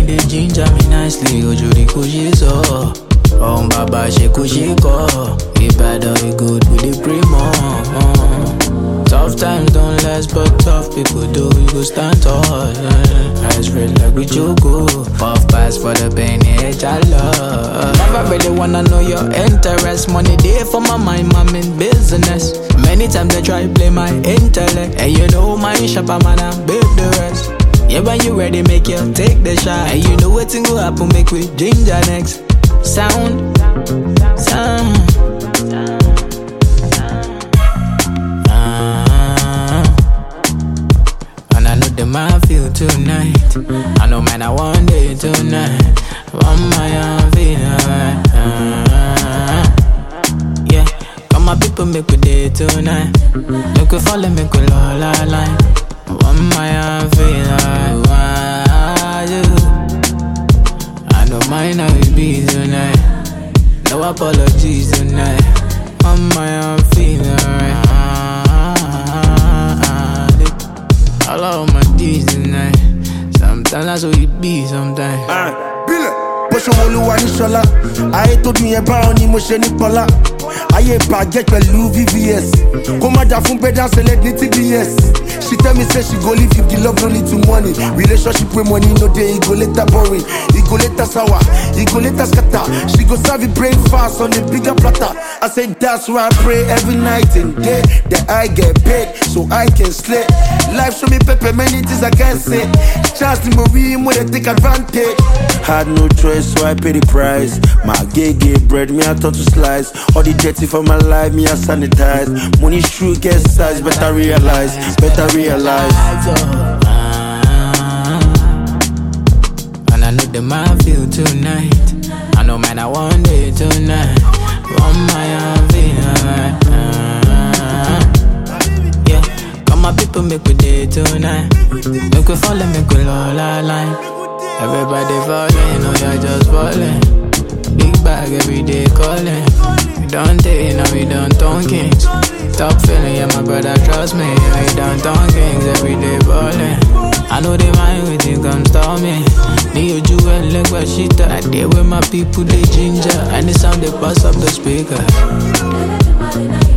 they ginger me nicely. Ojuri Kujiso. Oh, Baba, she Kushiko. Ibadan, we good with the primo. Tough times don't last, but tough people do. You go stand tall. Eyes red like we choco. Puff pass for the pain, edge I love. Never really wanna know your interest. Money there for my mind, I'm in business. Many times they try to play my intellect. And you know my shopper man, I build the rest. Yeah, when you ready, make you take the shot. And you know what thing will happen, make we ginger next. Sound. And I know the man feel tonight. I know man, I want it tonight. One my feel alright. Yeah, come my people make we day tonight. Make we follow, make we all line. One my feel alright. I know mine how it be tonight. No apologies tonight. On my own feeling right. I love my D's tonight. Sometimes that's what it be sometimes. Bọ́sọ̀ Olúwa ní Ṣọlá, ayé tó dùn yẹn báwọn ni mo ṣe ní Pọ́lá. Ayé bàjẹ́ pẹ̀lú VVS, kó má jà fún bẹ́dà select ní TBS. She tell me say she go leave if the love no need to money. Relationship with money no day, it go later boring. It go later sour, it go later scatter. She go serve it brain fast on a bigger platter. I say that's why I pray every night and day that I get paid so I can slay. Life show me pepper, many things I can't say. Chance the movie when they take advantage. Had no choice, so I pay the price. My gay bread, me I turn to slice. All the dirty for my life, me I sanitize. Money true, get size, better realize. And I know the man feel tonight. I know man, I want it tonight. Want my feel alright. Yeah, come my people make we day tonight. Make we follow, make we all line. Everybody falling, know you're just falling. Big bag every day calling. We don't take, now we don't talking. Top feeling, yeah, my brother, trust me. We don't talk kings every day balling. I know they mind when they come stop me. Need you and look what she thought. I deal with my people, they ginger. And the sound they pass up the speaker.